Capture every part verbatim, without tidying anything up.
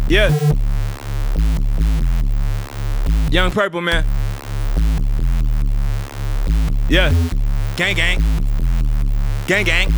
Yeah. Young Purple, man. Yeah. Gang, gang. Gang, gang.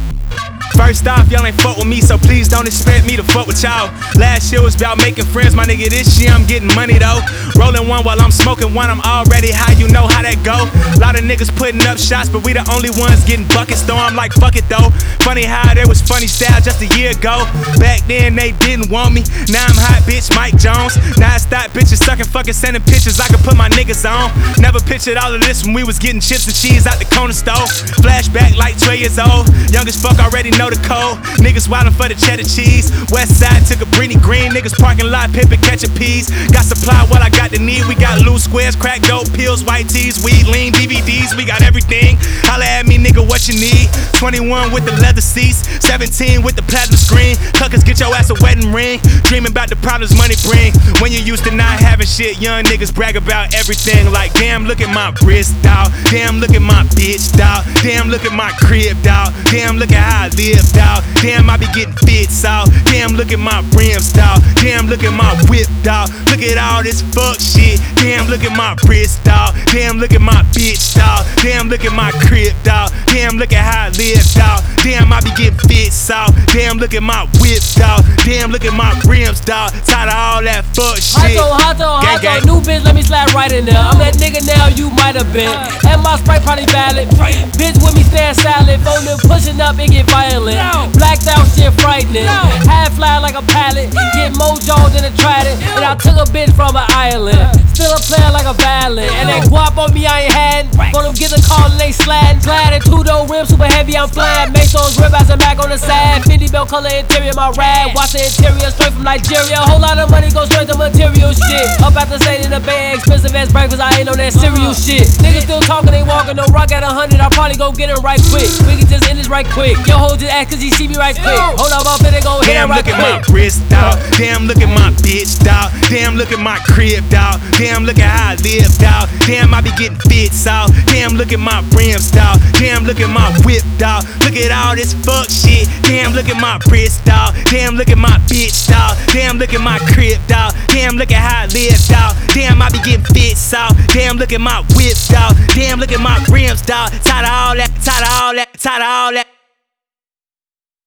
First off, y'all ain't fuck with me, so please don't expect me to fuck with y'all. Last year was about making friends, my nigga. This year I'm getting money though. Rolling one while I'm smoking one, I'm already high, you know how that go. Lot of niggas putting up shots, but we the only ones getting buckets though. I'm like, fuck it though. Funny how there was funny style just a year ago. Back then they didn't want me, now I'm hot bitch Mike Jones. Now I stop bitches sucking, fucking sending pictures I could put my niggas on. Never pictured all of this when we was getting chips and cheese out the corner store. Flashback like twelve years old, young as fuck already know the code. Niggas wildin' for the cheddar cheese. West side took a Britney Green. Niggas parking lot pimpin' catchin' peas. Got supply what I got to need. We got loose squares, crack dope, pills, white tees, weed, lean, D V Ds. We got everything. Holla at me, nigga, what you need? twenty-one with the leather seats, seventeen with the platinum screen. Tuckers, get your ass a wedding ring. Dreaming about the problems money bring. When you used to not having shit, young niggas brag about everything. Like, damn, look at my wrist, dawg. Damn, look at my bitch, dawg. Damn, look at my crib, dawg. Damn, look at how I live, dawg. Damn, I be getting fits out. Damn, look at my rims, dawg. Damn, look at my whip, dawg. Look at all this fuck shit. Damn, look at my wrist, dawg. Damn, look at my bitch, dawg. Damn, look at my crib, dawg. Damn, look at how I live, dawg. Damn, I be getting fits out. Damn, look at my whip, dawg. Damn, look at my rims, dawg. Tired of all that fuck shit. Hot on, hot on, new bitch, let me slide right in there. I'm that nigga now, you might have been. And my Sprite probably valid. Bitch with me stand silent. Phone them pushing up and get violent. Blacked out shit frightening. Half fly like a pallet. Get mojo than a trident. And I took a bitch from an island. Still a player like a violin. And that guap on me I ain't had. For them get the call and they sliding. Glad and two door rims super heavy, I'm flying. Make those ribeyes and back on the side. Fendi belt color interior, my rag. Watch the interior straight from Nigeria. Whole lot of money go straight to material shit. Up at the state in the bay, expensive as breakfast, I ain't on that cereal shit. Niggas still talking, they walking, no rock at a hundred, I'll probably go get him right quick. We can just end this right quick. Yo, hold your ass cause he see me right quick. Hold up, up and they gon' hit him right quick. Damn, look at my wrist, dawg. Damn, look at my bitch, dawg. Damn, look at my crib, dawg. Damn, look at how I live, dawg. Damn, I be getting fits out. Damn, look at my rims, dawg. Damn, look at my whip, dawg. Look at all this fuck shit. Damn, look at my wrist, dawg. Damn, look at my bitch, dawg. Damn, look at my crib, dawg. Damn, look at how I live, dawg. Damn, I be getting fits out. Damn, look at my whip, dawg. Damn, look at my rims, dawg. Tired of all that, tired of all that, tired of all that.